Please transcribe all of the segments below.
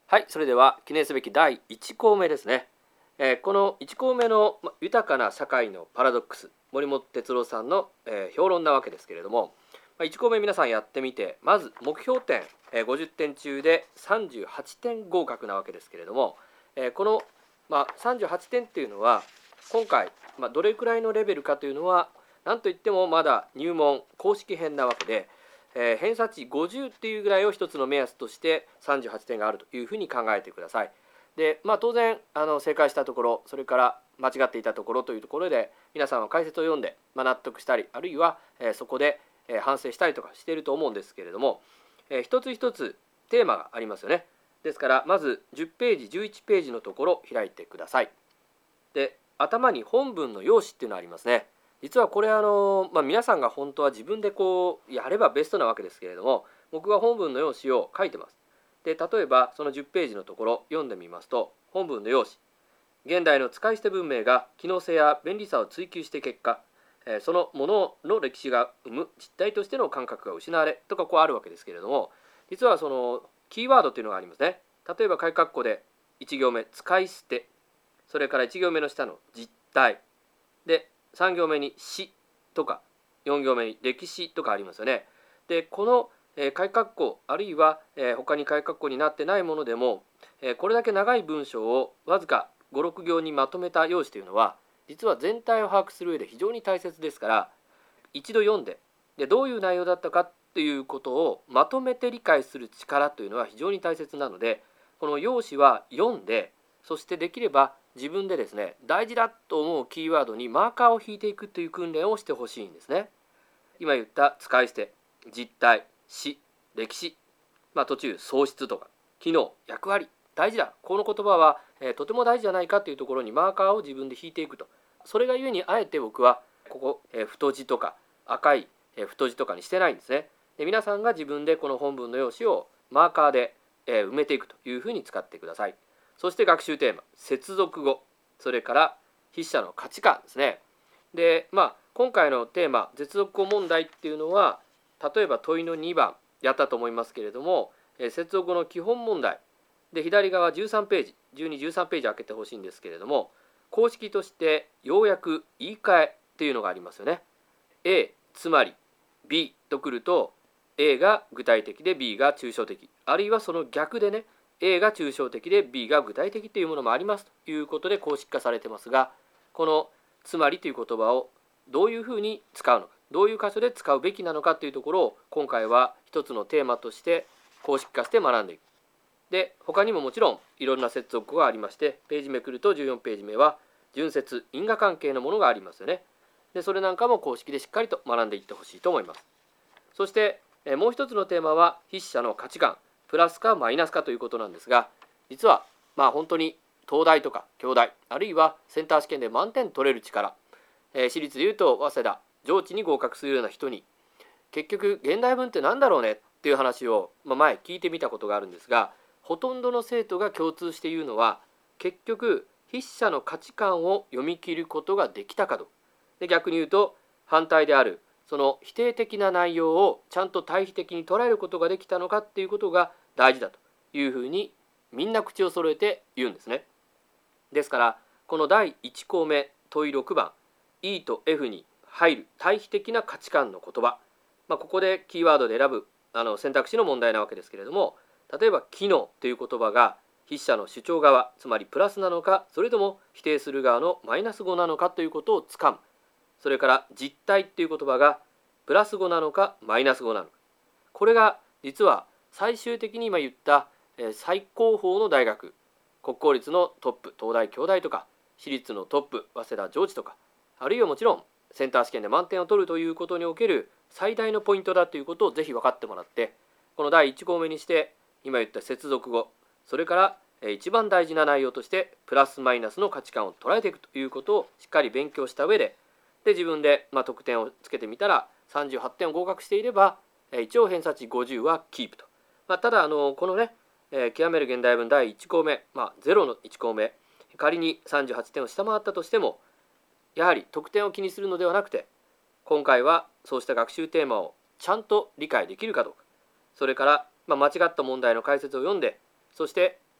はい、それでは記念すべき第1項目ですね。この1項目の豊かな社会のパラドックス、森本哲郎さんの、評論なわけですけれども、1項目皆さんやってみて、まず目標点、50点中で38点合格なわけですけれども、この、38点っていうのは今回、どれくらいのレベルかというのは何といってもまだ入門公式編なわけで、偏差値50っていうぐらいを一つの目安として38点があるというふうに考えてください。で、当然正解したところ、それから間違っていたところというところで皆さんは解説を読んで、納得したり、あるいはそこで反省したりとかしていると思うんですけれども、一つ一つテーマがありますよね。ですからまず10ページ11ページのところを開いてください。で、頭に本文の用紙っていうのがありますね。実はこれ皆さんが本当は自分でやればベストなわけですけれども、僕は本文の用紙を書いてます。で、例えばその10ページのところ読んでみますと、本文の用紙、現代の使い捨て文明が機能性や便利さを追求して結果、そのものの歴史が生む実態としての感覚が失われとかあるわけですけれども、実はそのキーワードというのがありますね。例えば鍵括弧で1行目使い捨て、それから1行目の下の実態で、3行目に史とか4行目に歴史とかありますよね。で、この鍵括弧あるいは他に鍵括弧になってないものでも、これだけ長い文章をわずか5、6行にまとめた用紙というのは実は全体を把握する上で非常に大切ですから、一度読んで、どういう内容だったかということをまとめて理解する力というのは非常に大切なので、この用紙は読んで、そしてできれば自分でですね、大事だと思うキーワードにマーカーを引いていくという訓練をしてほしいんですね。今言った使い捨て、実態、史、歴史、途中喪失とか機能、役割、大事だ、この言葉は、とても大事じゃないかというところにマーカーを自分で引いていくと。それがゆえにあえて僕はここ、太字とか赤い、太字とかにしてないんですね。で、皆さんが自分でこの本文の用紙をマーカーで、埋めていくというふうに使ってください。そして学習テーマ、接続語、それから筆者の価値観ですね。で、今回のテーマ、接続語問題っていうのは、例えば問いの2番やったと思いますけれども、接続語の基本問題で、左側13ページ、12、13ページ開けてほしいんですけれども、公式として要約言い換えっていうのがありますよね。A つまり B とくると、A が具体的で B が抽象的、あるいはその逆でね、A が抽象的で B が具体的というものもありますということで公式化されてますが、このつまりという言葉をどういうふうに使うのか、どういう箇所で使うべきなのかというところを今回は一つのテーマとして公式化して学んでいく。で、他にももちろんいろんな接続語がありまして、ページめくると14ページ目は順接因果関係のものがありますよね。で、それなんかも公式でしっかりと学んでいってほしいと思います。そしてもう一つのテーマは筆者の価値観、プラスかマイナスかということなんですが、実は本当に東大とか京大、あるいはセンター試験で満点取れる力、私立でいうと早稲田上智に合格するような人に、結局現代文って何だろうねっていう話を前聞いてみたことがあるんですが、ほとんどの生徒が共通して言うのは、結局筆者の価値観を読み切ることができたかと。で、逆に言うと反対であるその否定的な内容をちゃんと対比的に捉えることができたのかっていうことが大事だというふうにみんな口を揃えて言うんですね。ですからこの第1項目問い6番 E と F に入る対比的な価値観の言葉、ここでキーワードで選ぶ選択肢の問題なわけですけれども、例えば機能という言葉が筆者の主張側、つまりプラスなのか、それとも否定する側のマイナス語なのかということをつかむ。それから実態という言葉がプラス語なのかマイナス語なのか、これが実は最終的に今言った最高峰の大学、国公立のトップ東大京大とか、私立のトップ早稲田上智とか、あるいはもちろんセンター試験で満点を取るということにおける最大のポイントだということをぜひ分かってもらって、この第1項目にして今言った接続語、それから一番大事な内容としてプラスマイナスの価値観を捉えていくということをしっかり勉強した上で、自分で得点をつけてみたら38点を合格していれば一応偏差値50はキープと。ただこのね、極める現代文第1項目、0の1項目、仮に38点を下回ったとしても、やはり得点を気にするのではなくて、今回はそうした学習テーマをちゃんと理解できるかどうか、それから間違った問題の解説を読んで、そして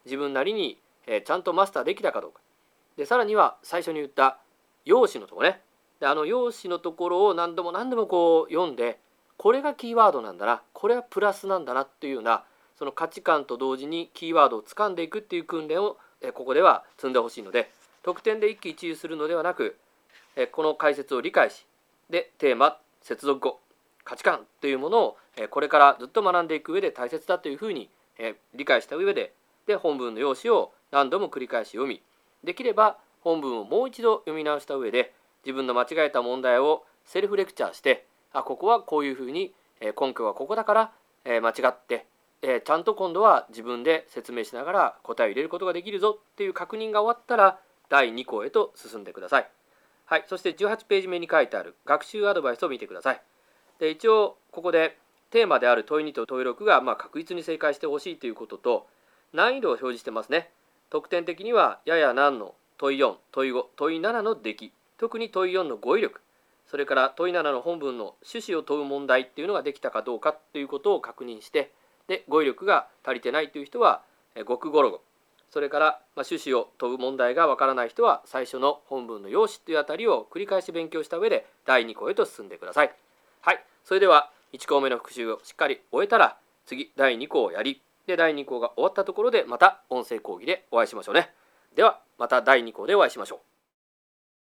自分なりに、ちゃんとマスターできたかどうかで、さらには最初に言った用詞のところね。で用詞のところを何度も何度もこう読んで、これがキーワードなんだな、これはプラスなんだなっていうような、その価値観と同時にキーワードを掴んでいくっていう訓練をここでは積んでほしいので、得点で一喜一憂するのではなく、この解説を理解し、でテーマ、接続語、価値観というものをこれからずっと学んでいく上で大切だというふうに理解した上で、本文の用紙を何度も繰り返し読み、できれば本文をもう一度読み直した上で、自分の間違えた問題をセルフレクチャーして、ここはこういうふうに根拠はここだから間違って、ちゃんと今度は自分で説明しながら答えを入れることができるぞっていう確認が終わったら、第2項へと進んでください。はい、そして18ページ目に書いてある学習アドバイスを見てください。で一応ここでテーマである問い2と問い6が確実に正解してほしいということと、難易度を表示してますね。得点的にはやや難の問い4、問い5、問い7の出来、特に問い4の語彙力、それから問い7の本文の趣旨を問う問題っていうのができたかどうかということを確認して、で語彙力が足りてないという人はごくごろご、それから趣旨を問う問題がわからない人は最初の本文の用紙というあたりを繰り返し勉強した上で第2項へと進んでください。はい、それでは1項目の復習をしっかり終えたら、次第2項をやり、で第2項が終わったところでまた音声講義でお会いしましょうね。ではまた第2項でお会いしましょう。